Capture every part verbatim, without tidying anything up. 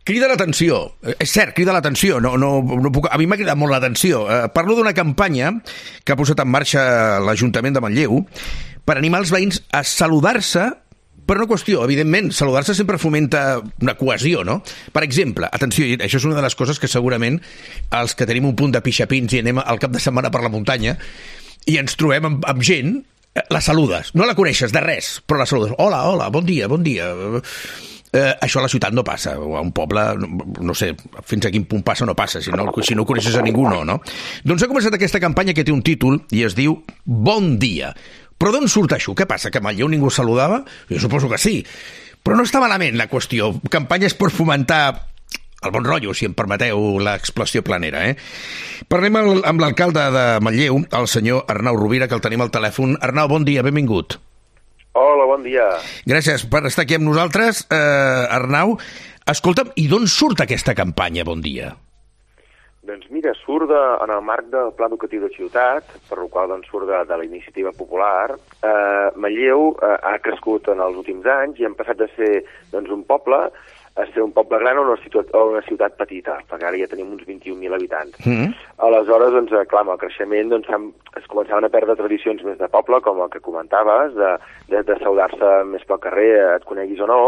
Crida l'atenció, és cert, crida l'atenció, no, no, no puc... a mi m'ha cridat molt l'atenció. Eh, parlo d'una campanya que ha posat en marxa l'Ajuntament de Manlleu per animar els veïns a saludar-se per una qüestió. Evidentment, saludar-se sempre fomenta una cohesió, no? Per exemple, atenció, això és una de les coses que segurament els que tenim un punt de pixapins i anem al cap de setmana per la muntanya i ens trobem amb, amb gent, la saludes, no la coneixes de res, però la saludes. Hola, hola, bon dia, bon dia... Eh, això a la ciutat no passa, o a un poble, no, no sé, fins a quin punt passa o no passa, si no, si no coneixes a ningú, no, no? Doncs ha començat aquesta campanya que té un títol i es diu Bon dia. Però d'on surt això? Què passa, que a Manlleu ningú saludava? Jo suposo que sí, però no està malament la qüestió. Campanyes per fomentar el bon rotllo, si em permeteu l'expressió planera, eh? Parlem amb l'alcalde de Manlleu, el senyor Arnau Rovira, que el tenim al telèfon. Arnau, bon dia, benvingut. Hola, bon dia. Gràcies per estar aquí amb nosaltres, eh, Arnau. Escolta'm, i d'on surt aquesta campanya, Bon dia? Doncs mira, surt de, en el marc del Pla Educatiu de Ciutat, per el qual doncs, surt de, de la iniciativa popular. Eh, Manlleu eh, ha crescut en els últims anys i hem passat de ser doncs, un poble a ser un poble gran o una ciutat, o una ciutat petita, perquè ara ja tenim uns vint-i-un mil habitants. Mm. Aleshores, doncs, clar, amb el creixement doncs, es començaven a perdre tradicions més de poble, com el que comentaves, de, de, de saludar-se més pel carrer, et coneguis o no,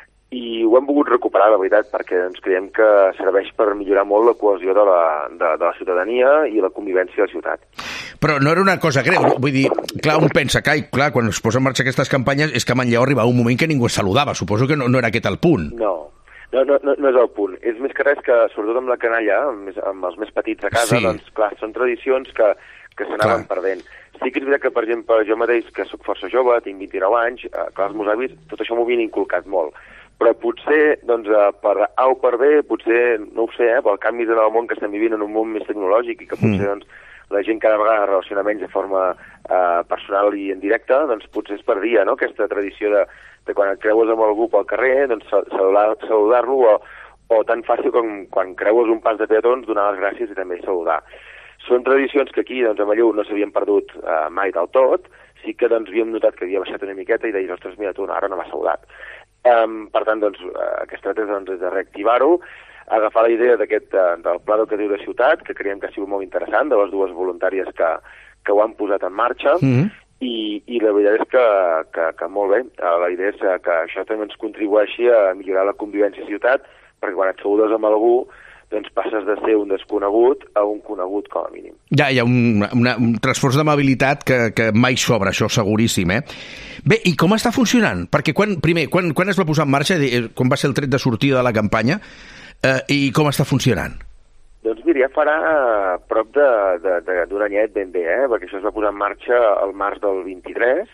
i ho hem volgut recuperar, la veritat, perquè ens creiem que serveix per millorar molt la cohesió de la, de, de la ciutadania i la convivència a la ciutat. Però no era una cosa greu, vull dir, clar, un pensa que, clar, quan es posen en marxa aquestes campanyes és que a Manlleu arribava un moment que ningú es saludava, suposo que no, no era aquest el punt. No, no, no, no, no és el punt. És més que res que, sobretot amb la canalla, amb, amb els més petits a casa, sí. Doncs, clar, són tradicions que, que s'anaven perdent. Sí que és veritat que, per exemple, jo mateix, que sóc força jove, tinc vint-i-nou anys, eh, clar, els meus avis, tot això m'ho havien inculcat molt. Però potser, doncs, per A o per B, potser, no ho sé, eh, pel canvi en el món que estem vivint en un món més tecnològic i que potser, mm. doncs, la gent cada vegada relaciona menys de forma eh, personal i en directe, doncs potser es perdia, no?, aquesta tradició de, de quan et creues amb algú pel carrer, doncs saludar, saludar-lo, o, o tan fàcil com quan creues un pas de peatons, donar les gràcies i també saludar. Són tradicions que aquí, doncs, a Manlleu no s'havien perdut eh, mai del tot, sí que doncs, havíem notat que havia baixat una miqueta i deies, ostres, mira tu, ara no m'ha saludat. Um, per tant, doncs, el que es tracta és doncs, de reactivar-ho, agafar la idea d'aquest del Pla Educatiu de Ciutat, que creiem que ha sigut molt interessant, de les dues voluntàries que, que ho han posat en marxa, mm-hmm. i, i la veritat és que, que, que molt bé. La idea és que això també ens contribueixi a millorar la convivència a ciutat, perquè quan et saludes amb algú, doncs passes de ser un desconegut a un conegut, com a mínim. Ja, hi ha un, una, un transfors d'amabilitat que, que mai sobra, això seguríssim, eh? Bé, i com està funcionant? Perquè, quan, primer, quan, quan es va posar en marxa, quan va ser el tret de sortida de la campanya, eh, i com està funcionant? Doncs mira, ja farà prop d'un anyet ben bé, eh? Perquè això es va posar en marxa el març del vint-i-tres,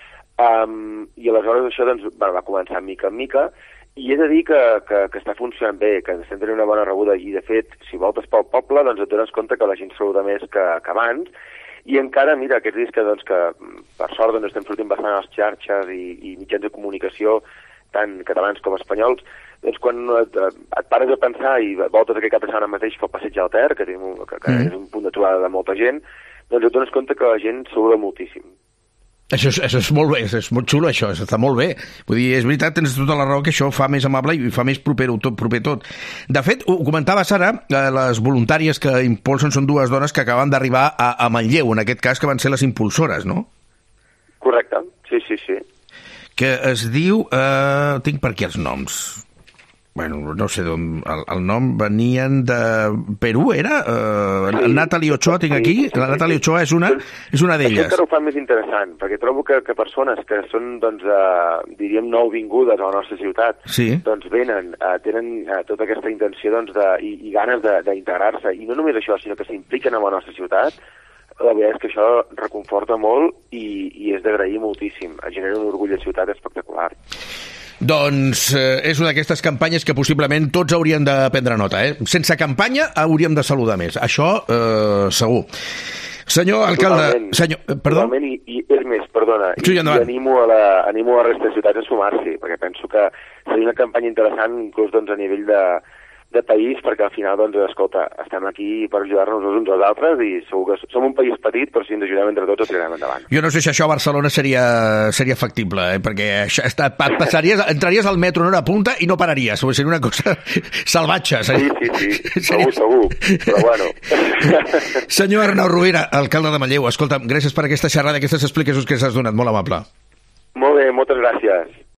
um, i aleshores això doncs, va, va començar mica en mica, i he de dir que, que, que està funcionant bé, que estem tenint una bona rebuda, i de fet, si voltes pel poble, doncs et dones compte que la gent saluda més que, que abans, i encara, mira, aquests dies que, doncs, que per sort doncs, estem sortint bastant a les xarxes i, i mitjans de comunicació, tant catalans com espanyols, doncs quan et, et pares a pensar i voltes aquest cap de setmana mateix pel passeig al Ter, que, tenim un, que, que mm. és un punt de trobada de molta gent, doncs et dones compte que la gent saluda moltíssim. Això és, això és molt bé, és molt xulo això, està molt bé. Vull dir, és veritat, tens tota la raó que això fa més amable i fa més proper tot. Proper tot. De fet, ho comentaves ara, les voluntàries que impulsen són dues dones que acaben d'arribar a, a Manlleu, en aquest cas que van ser les impulsores, no? Correcte, sí, sí, sí. Que es diu... Eh, tinc per aquí els noms. Bueno, no sé d'on... El, el nom venien de Perú, era? Uh, sí. Natalie Ochoa tinc aquí. Sí, sí, la Natalie Ochoa és una, és una d'elles. Això encara ho fa més interessant, perquè trobo que, que persones que són, doncs, uh, diríem, nouvingudes a la nostra ciutat, sí. doncs venen, uh, tenen uh, tota aquesta intenció doncs, de, i, i ganes d'integrar-se. I no només això, sinó que s'impliquen en la nostra ciutat. La veritat és que això reconforta molt i, i és d'agrair moltíssim. Genera un orgull de ciutat espectacular. Doncs eh, és una d'aquestes campanyes que possiblement tots hauríem de prendre nota, eh? Sense campanya hauríem de saludar més. Això, eh, segur. Senyor alcalde... Totalment, senyor, perdó? Totalment, i, i és més, perdona, sí, i, i animo, a la, animo a la resta de ciutats a sumar-s'hi, perquè penso que seria una campanya interessant, inclús doncs, a nivell de, de país, perquè al final, doncs, escolta, estem aquí per ajudar-nos els uns als altres i segur que som un país petit, però si ens ajudem entre tots ho tirarem endavant. Jo no sé si això a Barcelona seria, seria factible, eh? Perquè això està, passaries, entraries al metro en hora punta i no pararies, seria una cosa salvatge. Seria... Sí, sí, sí, seria... segur, segur, però bueno. Senyor Arnau Rovira, alcalde de Manlleu, escolta'm, gràcies per aquesta xerrada, aquestes explicacions que s'has donat, molt amable. Molt bé, moltes gràcies.